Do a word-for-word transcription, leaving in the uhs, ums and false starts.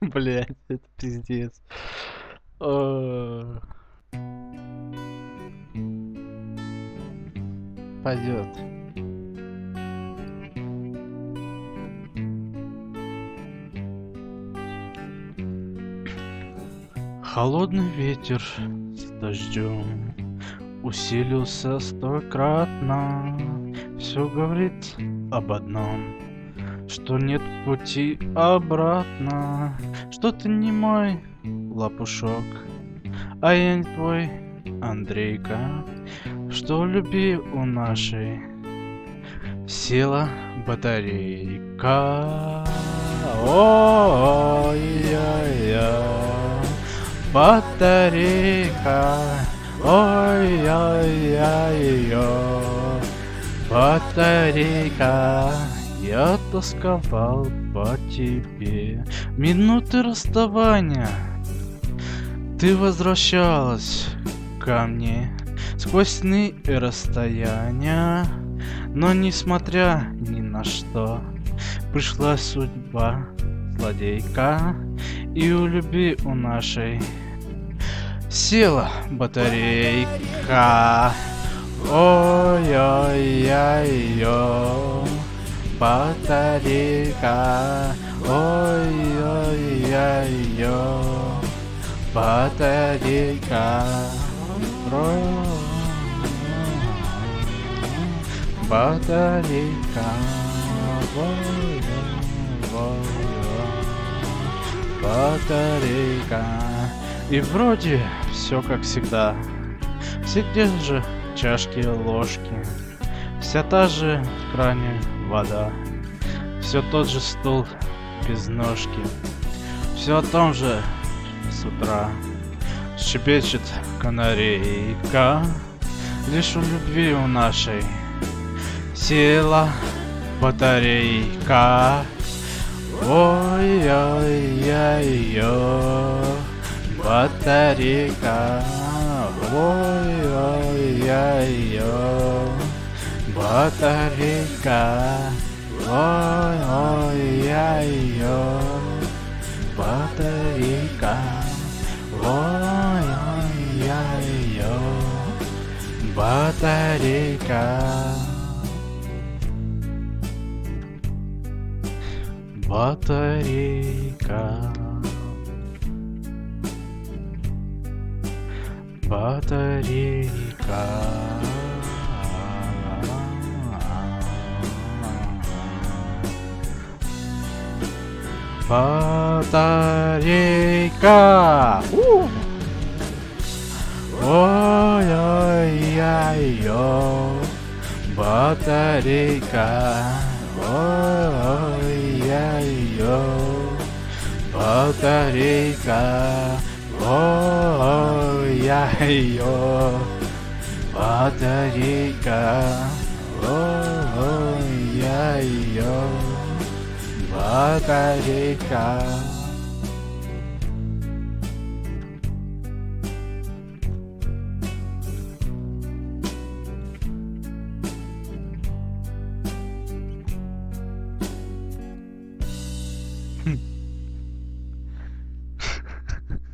Блять, это пиздец. О, Пойдет. Холодный ветер с дождем усилился стократно. Все говорит об одном, что нет пути обратно, что ты не мой лопушок, а я не твой Андрейка, что в любви у нашей села батарейка. Ой-ой-ой, батарейка, ой-ой-ой, батарейка. Я тосковал по тебе. Минуты расставания ты возвращалась ко мне сквозь сны и расстояния. Но несмотря ни на что, пришла судьба злодейка, и у любви у нашей села батарейка. Ой-ой-ой-ой, батарейка, ой-ой-ой-ой, батарейка, батарейка, батарейка. И вроде все как всегда, все те же чашки, ложки, вся та же в кране вода, все тот же стул без ножки, все о том же с утра щебечет канарейка. Лишь у любви у нашей села батарейка. Ой-ой-ой-ой, батарейка, ой-ой-ой-ой, батарейка, ой-ой-ой-ой, батарейка, ой-ой-ой-ой, батарейка. Батарейка, батарейка, батарейка. Ой-ой-ой-ой, батарейка, ой-ой-ой-ой, батарейка, ой-ой-ой, батарейка, ой-ой-ой, батарейка.